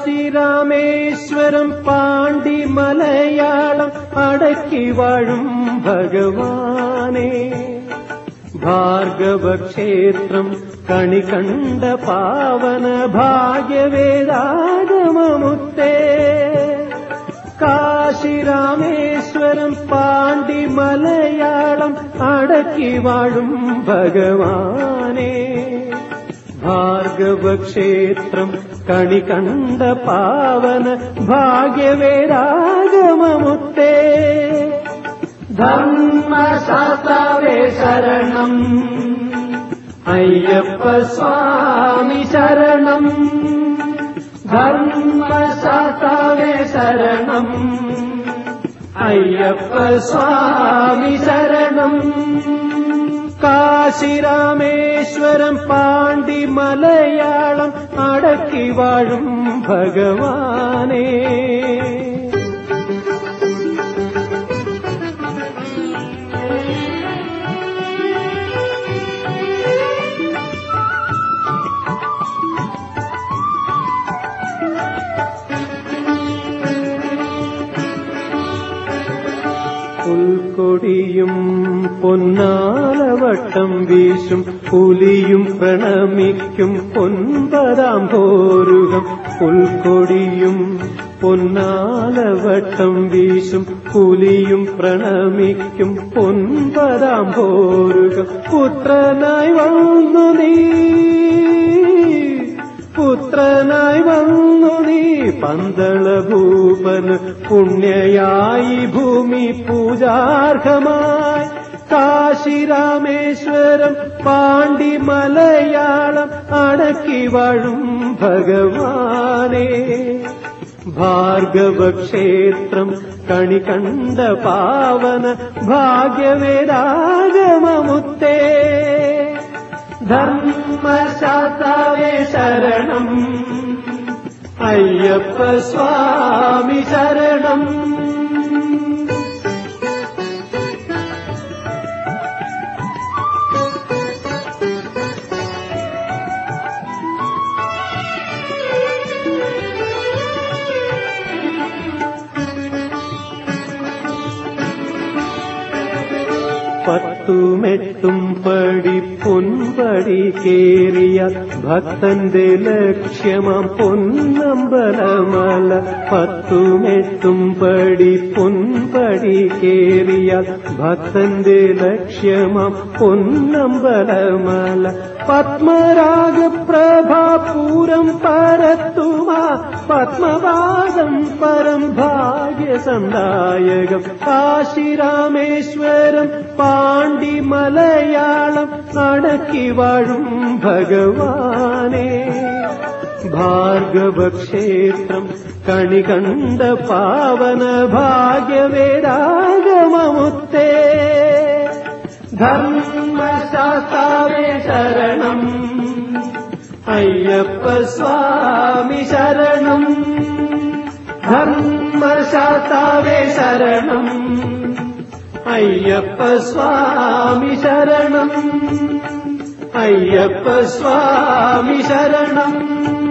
കാശിരാമേശ്വരം പാണ്ടി മലയാളം അടക്കി വാഴും ഭഗവാനേ, ഭാർഗവക്ഷേത്രം കണി കണ്ട പാവന ഭാഗ്യവേദാഗമമുത്തേ. കാശിരാമേശ്വരം പാണ്ടി മലയാളം അടക്കി വാഴും ഭഗവാനേ, ഭാർഗവക്ഷേത്രം കണി കണ്ട പാവന ഭാഗ്യവേദാഗമമുത്തേ. ധർമ്മശാസ്താവേ ശരണം, അയ്യപ്പ സ്വാമി ശരണം. ധർമ്മശാസ്താവേ ശരണം, അയ്യപ്പ സ്വാമി ശരണം. കാശിരാമേശ്വരം പാണ്ടി മലയാളം അടക്കി വാഴും ഭഗവാനേ. പുൽക്കൊടിയും പൊന്നാലവട്ടം വീശും പുലിയും പ്രണമിക്കും പൊൻപതാം പോരുകം. പുൽക്കൊടിയും പൊന്നാലവട്ടം വീശും പുലിയും പ്രണമിക്കും പൊൻപതാം പോരുകം. പുത്രനായി വന്നു നീ, പുത്രനായി വന്നു നീ പന്തളഭൂപന് പുണ്യയായി ഭൂമി പൂജാർഹമായി. കാശിരാമേശ്വരം പാണ്ടി മലയാളം അടക്കി വാഴും ഭഗവാനേ, ഭാർഗവക്ഷേത്രം കണി കണ്ട പാവന ഭാഗ്യവേദാഗമമുത്തേ. ധർമ്മശാസ്താവേ ശരണം, അയ്യപ്പ സ്വാമി ശരണം. പത്തുമെട്ടും പടി പൊൻപടി കേറിയ ഭക്തന്റെ ലക്ഷ്യമാം പൊന്നമ്പലമല. പത്തുമെട്ടും പടി പൊൻപടി കേറിയ ഭക്തന്റെ ലക്ഷ്യമാം പൊന്നമ്പലമല. പത്മരാഗപ്രഭാപൂരം പരത്തുമാ പത്മപാദം പരം ഭാഗ്യസന്ദായകം. കാശിരാമേശ്വരം പാണ്ടി മലയാളം അടക്കി വാഴും ഭഗവാനേ, ഭാർഗവക്ഷേത്രം കണി കണ്ട പാവന ഭാഗ്യവേദാഗമമുത്തേ. ധർമ്മശാസ്താവേ ശരണം, അയ്യപ്പ സ്വാമി ശരണം. ധർമ്മശാസ്താവേ ശരണം, അയ്യപ്പ സ്വാമി ശരണം. അയ്യപ്പ സ്വാമി ശരണം.